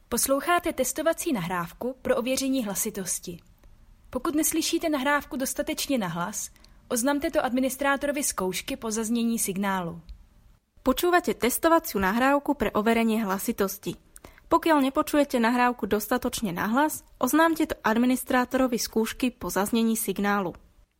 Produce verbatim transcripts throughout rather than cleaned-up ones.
Posloucháte testovací nahrávku pro ověření hlasitosti. Pokud neslyšíte nahrávku dostatečně nahlas, oznamte to administrátorovi zkoušky po zaznění signálu. Počúvate testovaciu nahrávku pre overenie hlasitosti. Pokiaľ nepočujete nahrávku dostatočne nahlas, oznámte to administrátorovi skúšky po zaznení signálu.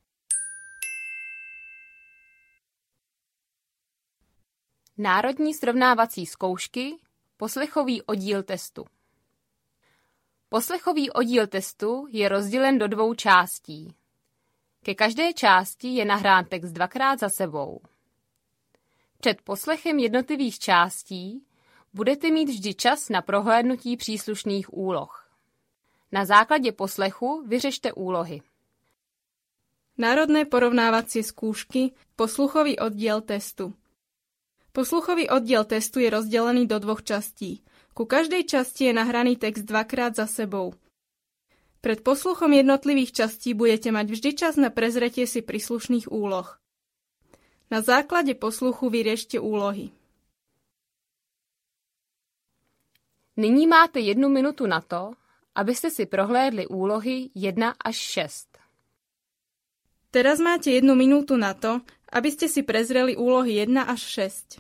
Národní srovnávací zkoušky, poslechový oddíl testu. Poslechový oddíl testu je rozdělen do dvou částí. Ke každé části je nahrán text dvakrát za sebou. Před poslechem jednotlivých částí budete mít vždy čas na prohlédnutí příslušných úloh. Na základě poslechu vyřešte úlohy. Národné porovnávacie skúšky, posluchový oddiel testu. Posluchový oddiel testu je rozdelený do dvoch častí. Ku každej časti je nahraný text dvakrát za sebou. Pred posluchom jednotlivých častí budete mať vždy čas na prezretie si príslušných úloh. Na základe posluchu vyriešte úlohy. Nyní máte jednu minutu na to, abyste si prohlédli úlohy jedna až šest. Teraz máte jednu minútu na to, aby ste si prezreli úlohy jedna až šesť.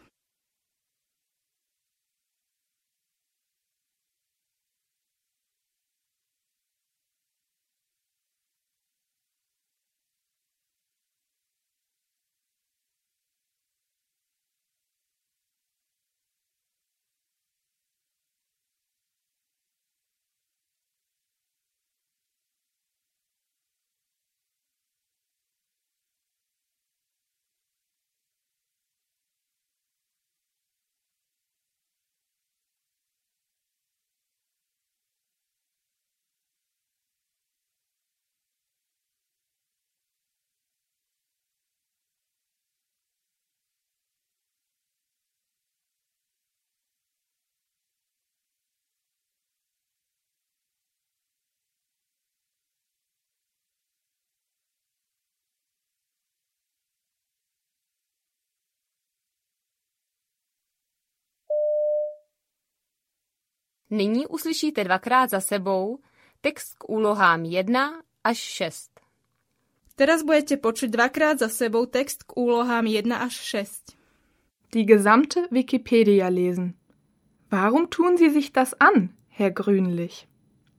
Nyní uslyšíte dvakrát za sebou text k úlohám jedna až šest. Teraz budete počuť dvakrát za sebou text k úlohám jedna až šesť. Die gesamte Wikipedia lesen. Warum tun Sie sich das an, Herr Grünlich?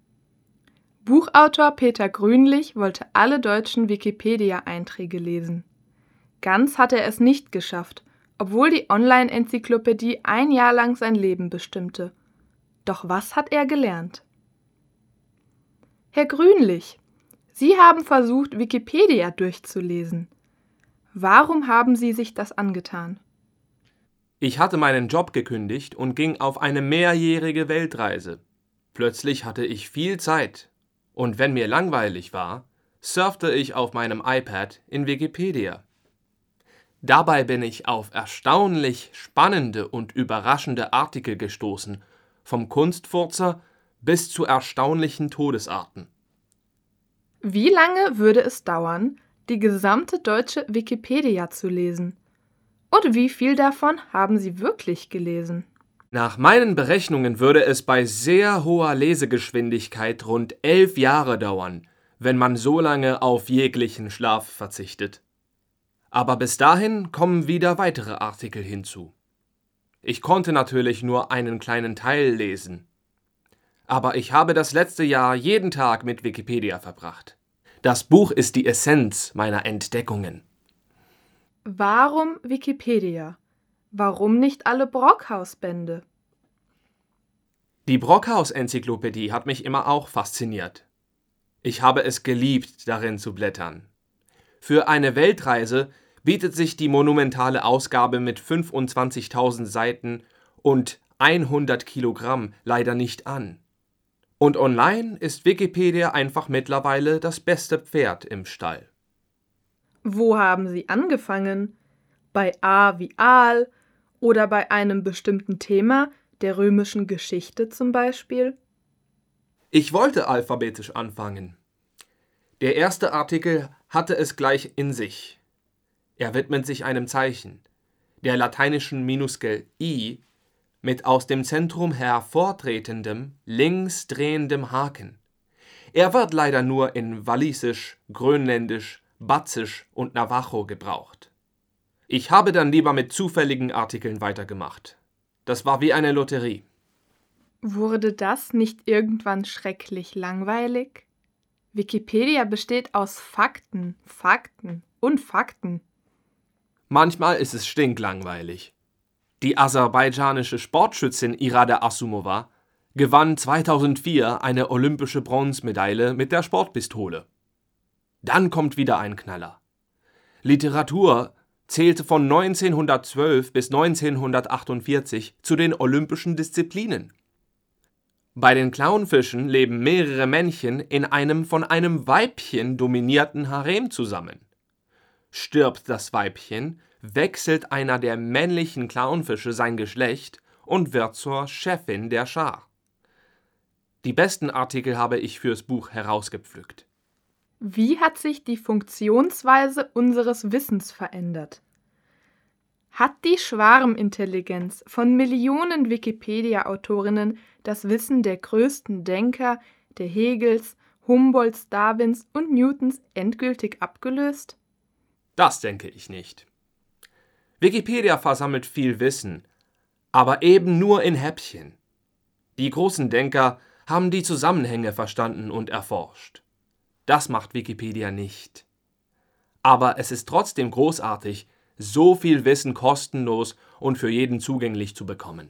Buchautor Peter Grünlich wollte alle deutschen Wikipedia-Einträge lesen. Ganz hat er es nicht geschafft, obwohl die Online-Enzyklopädie ein Jahr lang sein Leben bestimmte. Doch was hat er gelernt? Herr Grünlich, Sie haben versucht, Wikipedia durchzulesen. Warum haben Sie sich das angetan? Ich hatte meinen Job gekündigt und ging auf eine mehrjährige Weltreise. Plötzlich hatte ich viel Zeit. Und wenn mir langweilig war, surfte ich auf meinem iPad in Wikipedia. Dabei bin ich auf erstaunlich spannende und überraschende Artikel gestoßen, vom Kunstfurzer bis zu erstaunlichen Todesarten. Wie lange würde es dauern, die gesamte deutsche Wikipedia zu lesen? Und wie viel davon haben Sie wirklich gelesen? Nach meinen Berechnungen würde es bei sehr hoher Lesegeschwindigkeit rund elf Jahre dauern, wenn man so lange auf jeglichen Schlaf verzichtet. Aber bis dahin kommen wieder weitere Artikel hinzu. Ich konnte natürlich nur einen kleinen Teil lesen. Aber ich habe das letzte Jahr jeden Tag mit Wikipedia verbracht. Das Buch ist die Essenz meiner Entdeckungen. Warum Wikipedia? Warum nicht alle Brockhaus-Bände? Die Brockhaus-Enzyklopädie hat mich immer auch fasziniert. Ich habe es geliebt, darin zu blättern. Für eine Weltreise bietet sich die monumentale Ausgabe mit fünfundzwanzigtausend Seiten und hundert Kilogramm leider nicht an. Und online ist Wikipedia einfach mittlerweile das beste Pferd im Stall. Wo haben Sie angefangen? Bei A wie Aal oder bei einem bestimmten Thema, der römischen Geschichte zum Beispiel? Ich wollte alphabetisch anfangen. Der erste Artikel hatte es gleich in sich. Er widmet sich einem Zeichen, der lateinischen Minuskel I, mit aus dem Zentrum hervortretendem, links drehendem Haken. Er wird leider nur in Walisisch, Grönländisch, Bazisch und Navajo gebraucht. Ich habe dann lieber mit zufälligen Artikeln weitergemacht. Das war wie eine Lotterie. Wurde das nicht irgendwann schrecklich langweilig? Wikipedia besteht aus Fakten, Fakten und Fakten. Manchmal ist es stinklangweilig. Die aserbaidschanische Sportschützin Irada Asumova gewann zweitausendvier eine olympische Bronzemedaille mit der Sportpistole. Dann kommt wieder ein Knaller. Literatur zählte von neunzehnhundertzwölf bis neunzehnhundertachtundvierzig zu den olympischen Disziplinen. Bei den Clownfischen leben mehrere Männchen in einem von einem Weibchen dominierten Harem zusammen. Stirbt das Weibchen, wechselt einer der männlichen Clownfische sein Geschlecht und wird zur Chefin der Schar. Die besten Artikel habe ich fürs Buch herausgepflückt. Wie hat sich die Funktionsweise unseres Wissens verändert? Hat die Schwarmintelligenz von Millionen Wikipedia-Autorinnen das Wissen der größten Denker, der Hegels, Humboldts, Darwins und Newtons endgültig abgelöst? Das denke ich nicht. Wikipedia versammelt viel Wissen, aber eben nur in Häppchen. Die großen Denker haben die Zusammenhänge verstanden und erforscht. Das macht Wikipedia nicht. Aber es ist trotzdem großartig, so viel Wissen kostenlos und für jeden zugänglich zu bekommen.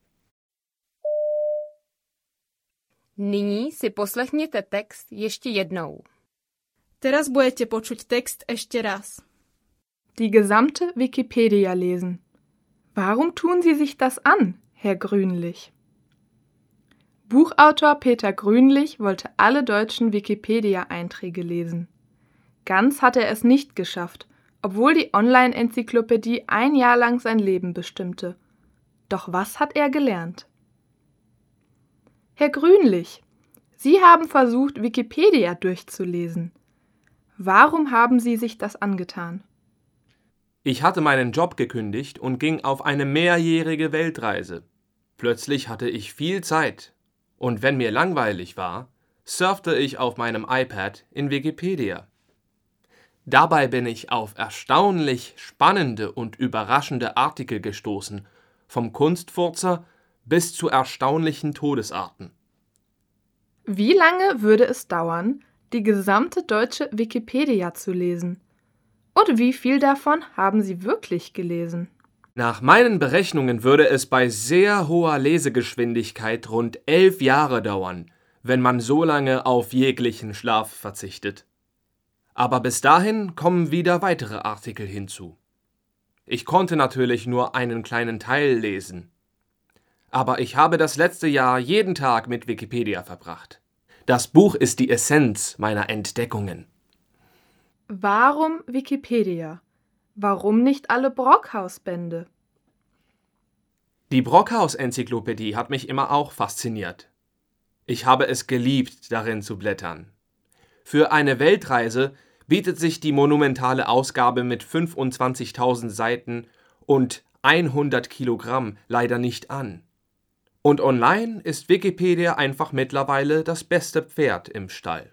Nyní si poslechněte text ještě jednou. Teraz budete počuť text ešte raz. Die gesamte Wikipedia lesen. Warum tun Sie sich das an, Herr Grünlich? Buchautor Peter Grünlich wollte alle deutschen Wikipedia-Einträge lesen. Ganz hat er es nicht geschafft, obwohl die Online-Enzyklopädie ein Jahr lang sein Leben bestimmte. Doch was hat er gelernt? Herr Grünlich, Sie haben versucht, Wikipedia durchzulesen. Warum haben Sie sich das angetan? Ich hatte meinen Job gekündigt und ging auf eine mehrjährige Weltreise. Plötzlich hatte ich viel Zeit. Und wenn mir langweilig war, surfte ich auf meinem iPad in Wikipedia. Dabei bin ich auf erstaunlich spannende und überraschende Artikel gestoßen, vom Kunstfurzer bis zu erstaunlichen Todesarten. Wie lange würde es dauern, die gesamte deutsche Wikipedia zu lesen? Und wie viel davon haben Sie wirklich gelesen? Nach meinen Berechnungen würde es bei sehr hoher Lesegeschwindigkeit rund elf Jahre dauern, wenn man so lange auf jeglichen Schlaf verzichtet. Aber bis dahin kommen wieder weitere Artikel hinzu. Ich konnte natürlich nur einen kleinen Teil lesen. Aber ich habe das letzte Jahr jeden Tag mit Wikipedia verbracht. Das Buch ist die Essenz meiner Entdeckungen. Warum Wikipedia? Warum nicht alle Brockhaus-Bände? Die Brockhaus-Enzyklopädie hat mich immer auch fasziniert. Ich habe es geliebt, darin zu blättern. Für eine Weltreise bietet sich die monumentale Ausgabe mit fünfundzwanzigtausend Seiten und hundert Kilogramm leider nicht an. Und online ist Wikipedia einfach mittlerweile das beste Pferd im Stall.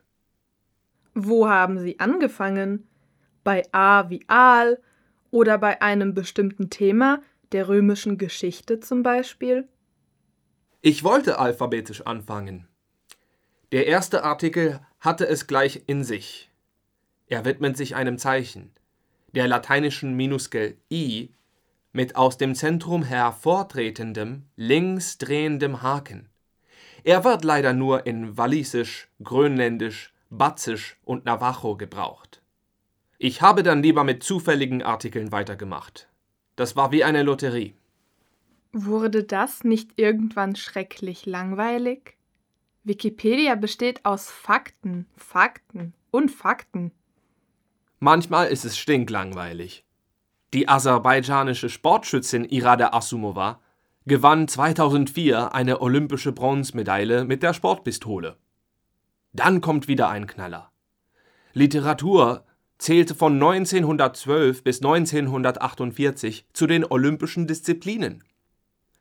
Wo haben Sie angefangen? Bei A wie Aal oder bei einem bestimmten Thema, der römischen Geschichte zum Beispiel? Ich wollte alphabetisch anfangen. Der erste Artikel hatte es gleich in sich. Er widmet sich einem Zeichen, der lateinischen Minuskel I, mit aus dem Zentrum hervortretendem, links drehendem Haken. Er wird leider nur in Walisisch, Grönländisch, Bazisch und Navajo gebraucht. Ich habe dann lieber mit zufälligen Artikeln weitergemacht. Das war wie eine Lotterie. Wurde das nicht irgendwann schrecklich langweilig? Wikipedia besteht aus Fakten, Fakten und Fakten. Manchmal ist es stinklangweilig. Die aserbaidschanische Sportschützin Irada Asumova gewann zweitausendvier eine olympische Bronzemedaille mit der Sportpistole. Dann kommt wieder ein Knaller. Literatur zählte von neunzehnhundertzwölf bis neunzehnhundertachtundvierzig zu den olympischen Disziplinen.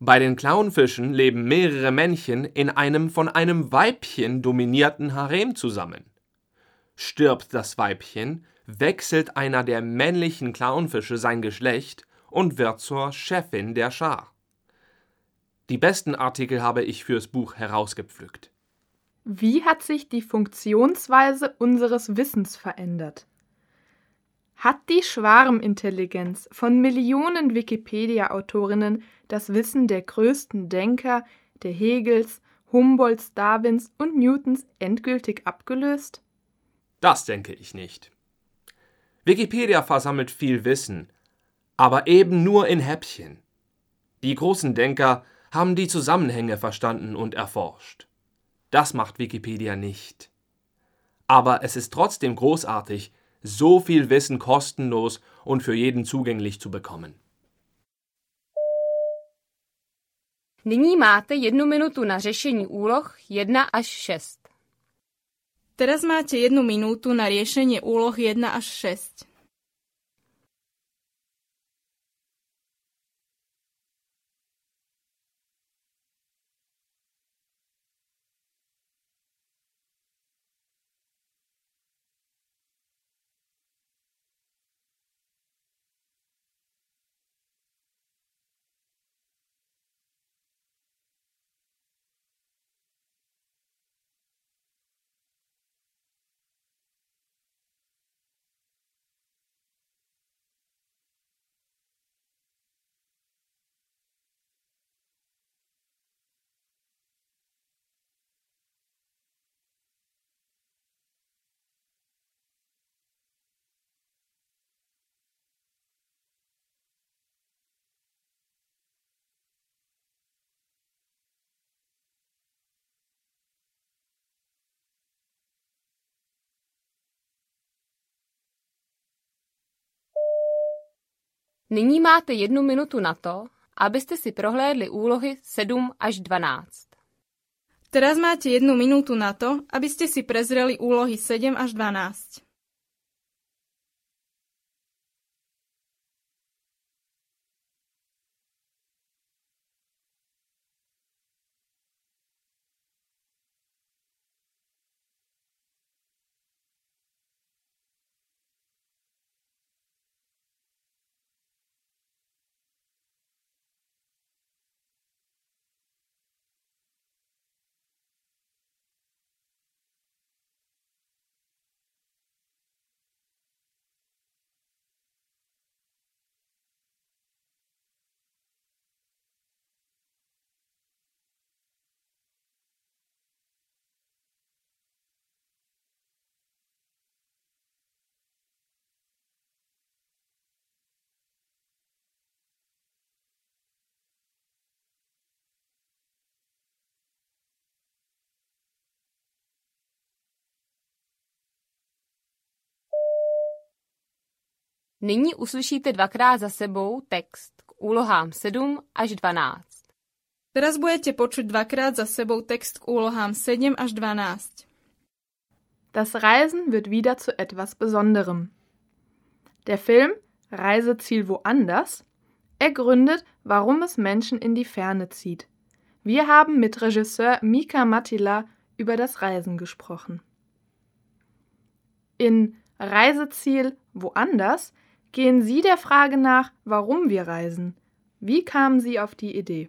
Bei den Clownfischen leben mehrere Männchen in einem von einem Weibchen dominierten Harem zusammen. Stirbt das Weibchen, wechselt einer der männlichen Clownfische sein Geschlecht und wird zur Chefin der Schar. Die besten Artikel habe ich fürs Buch herausgepflückt. Wie hat sich die Funktionsweise unseres Wissens verändert? Hat die Schwarmintelligenz von Millionen Wikipedia-Autorinnen das Wissen der größten Denker, der Hegels, Humboldts, Darwins und Newtons endgültig abgelöst? Das denke ich nicht. Wikipedia versammelt viel Wissen, aber eben nur in Häppchen. Die großen Denker haben die Zusammenhänge verstanden und erforscht. Das macht Wikipedia nicht. Aber es ist trotzdem großartig, so viel Wissen kostenlos und für jeden zugänglich zu bekommen. Nyní máte jednu minutu na řešení úloh jedna až šest. Teraz máte jednu minútu na riešenie úloh jedna až šesť. Nyní máte jednu minutu na to, abyste si prohlédli úlohy sedm až dvanáct. Teraz máte jednu minútu na to, aby ste si prezreli úlohy sedem až dvanásť. Nyní uslyšíte dvakrát za sebou text k úlohám sedm až dvanáct. Teraz budete počuť dvakrát za sebou text k úlohám sedem až dvanásť. Das Reisen wird wieder zu etwas Besonderem. Der Film Reiseziel woanders ergründet, warum es Menschen in die Ferne zieht. Wir haben mit Regisseur Mika Mattila über das Reisen gesprochen. In Reiseziel woanders gehen Sie der Frage nach, warum wir reisen. Wie kamen Sie auf die Idee?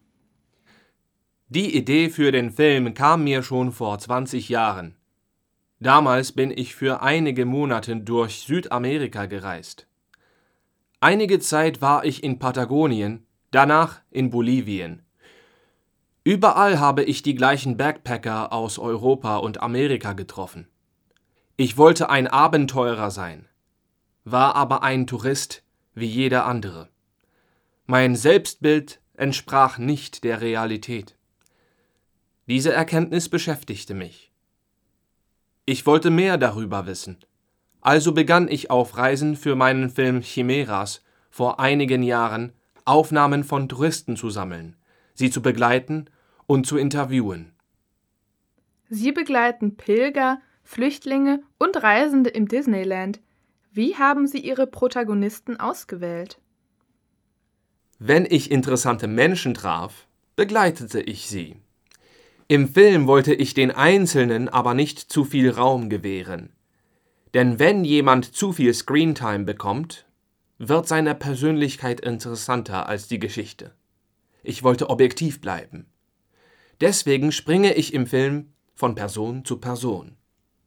Die Idee für den Film kam mir schon vor zwanzig Jahren. Damals bin ich für einige Monate durch Südamerika gereist. Einige Zeit war ich in Patagonien, danach in Bolivien. Überall habe ich die gleichen Backpacker aus Europa und Amerika getroffen. Ich wollte ein Abenteurer sein, war aber ein Tourist wie jeder andere. Mein Selbstbild entsprach nicht der Realität. Diese Erkenntnis beschäftigte mich. Ich wollte mehr darüber wissen. Also begann ich auf Reisen für meinen Film Chimeras vor einigen Jahren Aufnahmen von Touristen zu sammeln, sie zu begleiten und zu interviewen. Sie begleiten Pilger, Flüchtlinge und Reisende im Disneyland. Wie haben Sie Ihre Protagonisten ausgewählt? Wenn ich interessante Menschen traf, begleitete ich sie. Im Film wollte ich den Einzelnen aber nicht zu viel Raum gewähren. Denn wenn jemand zu viel Screentime bekommt, wird seine Persönlichkeit interessanter als die Geschichte. Ich wollte objektiv bleiben. Deswegen springe ich im Film von Person zu Person.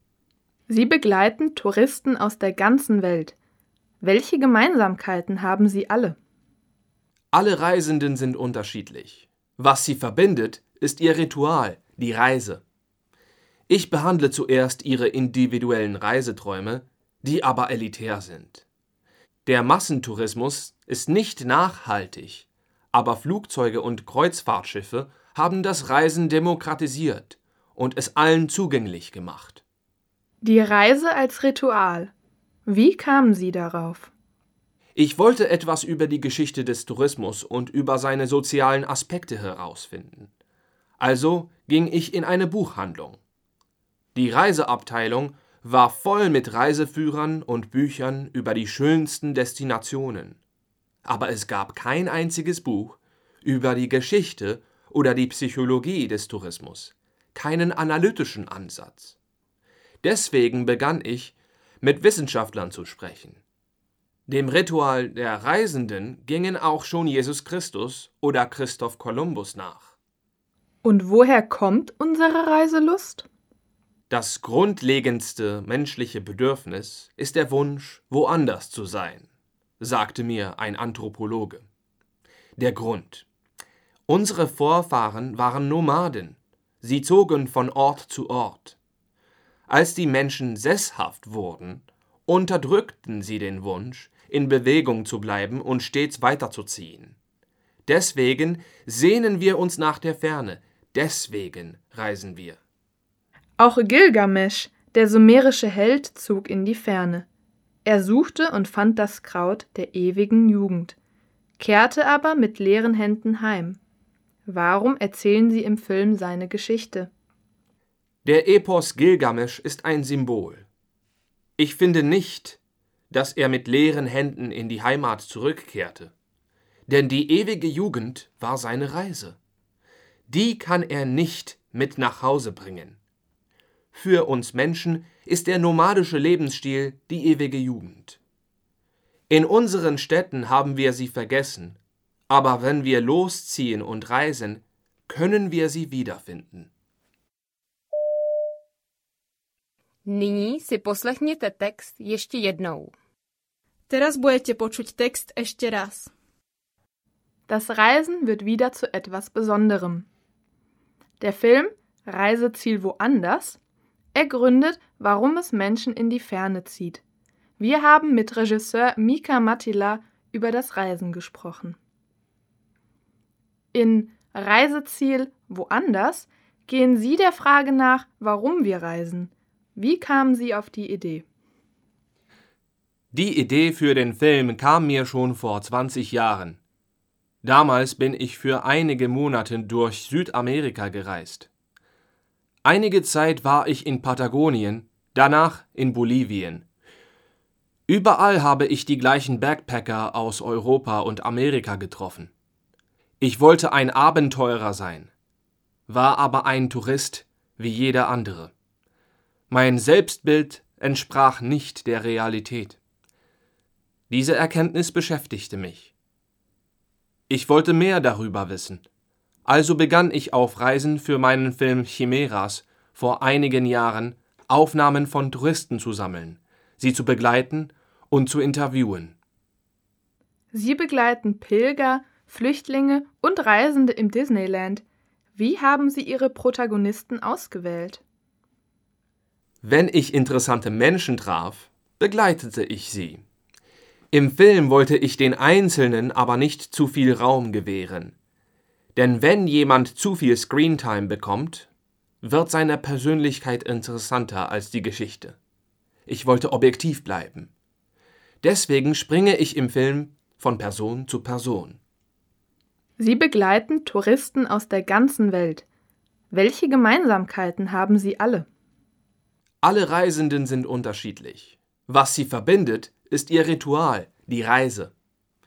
Sie begleiten Touristen aus der ganzen Welt. Welche Gemeinsamkeiten haben sie alle? Alle Reisenden sind unterschiedlich. Was sie verbindet, ist ihr Ritual, die Reise. Ich behandle zuerst ihre individuellen Reiseträume, die aber elitär sind. Der Massentourismus ist nicht nachhaltig, aber Flugzeuge und Kreuzfahrtschiffe haben das Reisen demokratisiert und es allen zugänglich gemacht. Die Reise als Ritual. Wie kamen Sie darauf? Ich wollte etwas über die Geschichte des Tourismus und über seine sozialen Aspekte herausfinden. Also ging ich in eine Buchhandlung. Die Reiseabteilung war voll mit Reiseführern und Büchern über die schönsten Destinationen. Aber es gab kein einziges Buch über die Geschichte oder die Psychologie des Tourismus, keinen analytischen Ansatz. Deswegen begann ich, mit Wissenschaftlern zu sprechen. Dem Ritual der Reisenden gingen auch schon Jesus Christus oder Christoph Kolumbus nach. Und woher kommt unsere Reiselust? Das grundlegendste menschliche Bedürfnis ist der Wunsch, woanders zu sein, sagte mir ein Anthropologe. Der Grund: Unsere Vorfahren waren Nomaden. Sie zogen von Ort zu Ort. Als die Menschen sesshaft wurden, unterdrückten sie den Wunsch, in Bewegung zu bleiben und stets weiterzuziehen. Deswegen sehnen wir uns nach der Ferne, deswegen reisen wir. Auch Gilgamesch, der sumerische Held, zog in die Ferne. Er suchte und fand das Kraut der ewigen Jugend, kehrte aber mit leeren Händen heim. Warum erzählen Sie im Film seine Geschichte? Der Epos Gilgamesch ist ein Symbol. Ich finde nicht, dass er mit leeren Händen in die Heimat zurückkehrte. Denn die ewige Jugend war seine Reise. Die kann er nicht mit nach Hause bringen. Für uns Menschen ist der nomadische Lebensstil die ewige Jugend. In unseren Städten haben wir sie vergessen, aber wenn wir losziehen und reisen, können wir sie wiederfinden. Nyní si poslechněte text ještě jednou. Teraz budete počuť text ešte raz. Das Reisen wird wieder zu etwas Besonderem. Der Film Reiseziel woanders ergründet, warum es Menschen in die Ferne zieht. Wir haben mit Regisseur Mika Mattila über das Reisen gesprochen. In Reiseziel woanders gehen Sie der Frage nach, warum wir reisen. Wie kamen Sie auf die Idee? Die Idee für den Film kam mir schon vor zwanzig Jahren. Damals bin ich für einige Monate durch Südamerika gereist. Einige Zeit war ich in Patagonien, danach in Bolivien. Überall habe ich die gleichen Backpacker aus Europa und Amerika getroffen. Ich wollte ein Abenteurer sein, war aber ein Tourist wie jeder andere. Mein Selbstbild entsprach nicht der Realität. Diese Erkenntnis beschäftigte mich. Ich wollte mehr darüber wissen. Also begann ich auf Reisen für meinen Film Chimeras vor einigen Jahren Aufnahmen von Touristen zu sammeln, sie zu begleiten und zu interviewen. Sie begleiten Pilger, Flüchtlinge und Reisende im Disneyland. Wie haben Sie Ihre Protagonisten ausgewählt? Wenn ich interessante Menschen traf, begleitete ich sie. Im Film wollte ich den Einzelnen aber nicht zu viel Raum gewähren. Denn wenn jemand zu viel Screentime bekommt, wird seine Persönlichkeit interessanter als die Geschichte. Ich wollte objektiv bleiben. Deswegen springe ich im Film von Person zu Person. Sie begleiten Touristen aus der ganzen Welt. Welche Gemeinsamkeiten haben sie alle? Alle Reisenden sind unterschiedlich. Was sie verbindet, ist ihr Ritual, die Reise.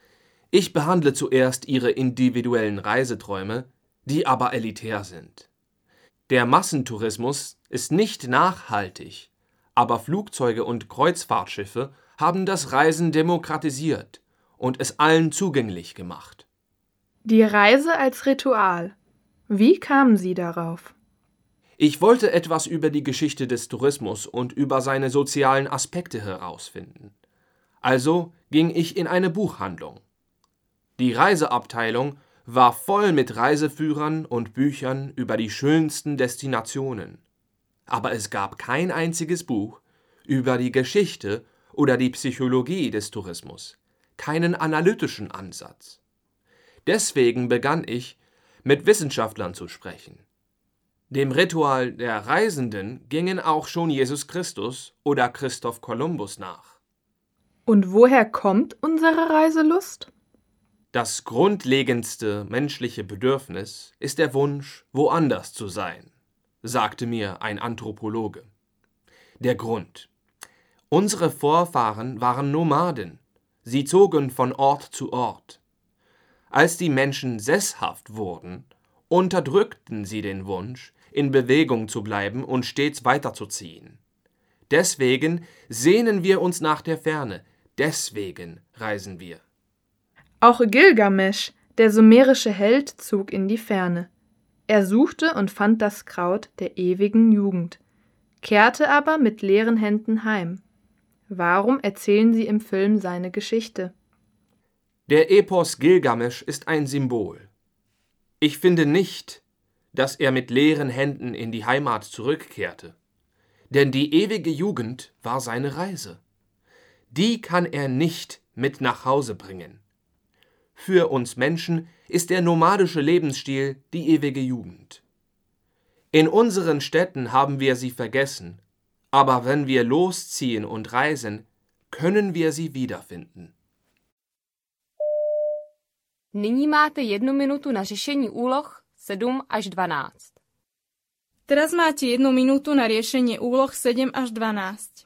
Ich behandle zuerst Ihre individuellen Reiseträume, die aber elitär sind. Der Massentourismus ist nicht nachhaltig, aber Flugzeuge und Kreuzfahrtschiffe haben das Reisen demokratisiert und es allen zugänglich gemacht. Die Reise als Ritual. Wie kamen Sie darauf? Ich wollte etwas über die Geschichte des Tourismus und über seine sozialen Aspekte herausfinden. Also ging ich in eine Buchhandlung. Die Reiseabteilung war voll mit Reiseführern und Büchern über die schönsten Destinationen. Aber es gab kein einziges Buch über die Geschichte oder die Psychologie des Tourismus, keinen analytischen Ansatz. Deswegen begann ich, mit Wissenschaftlern zu sprechen. Dem Ritual der Reisenden gingen auch schon Jesus Christus oder Christoph Kolumbus nach. Und woher kommt unsere Reiselust? Das grundlegendste menschliche Bedürfnis ist der Wunsch, woanders zu sein, sagte mir ein Anthropologe. Der Grund: Unsere Vorfahren waren Nomaden. Sie zogen von Ort zu Ort. Als die Menschen sesshaft wurden, unterdrückten sie den Wunsch, in Bewegung zu bleiben und stets weiterzuziehen. Deswegen sehnen wir uns nach der Ferne, deswegen reisen wir. Auch Gilgamesch, der sumerische Held, zog in die Ferne. Er suchte und fand das Kraut der ewigen Jugend, kehrte aber mit leeren Händen heim. Warum erzählen Sie im Film seine Geschichte? Der Epos Gilgamesch ist ein Symbol. Ich finde nicht, dass er mit leeren Händen in die Heimat zurückkehrte. Denn die ewige Jugend war seine Reise. Die kann er nicht mit nach Hause bringen. Für uns Menschen ist der nomadische Lebensstil die ewige Jugend. In unseren Städten haben wir sie vergessen, aber wenn wir losziehen und reisen, können wir sie wiederfinden. Nyní máte jednu minutu na řešení úloh sedm až dvanáct. Teraz máte jednu minútu na riešenie úloh sedem až dvanásť.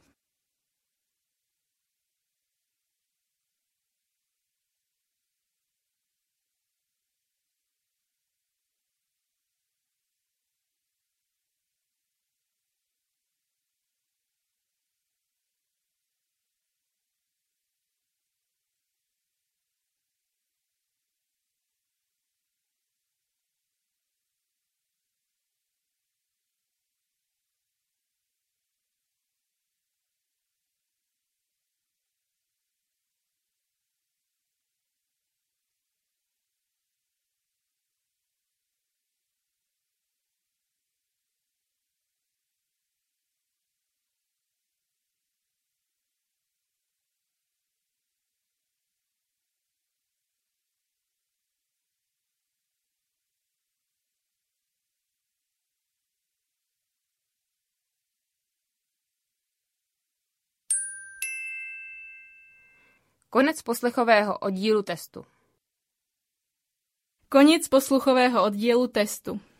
Konec poslechového oddílu testu. Koniec posluchového oddielu testu.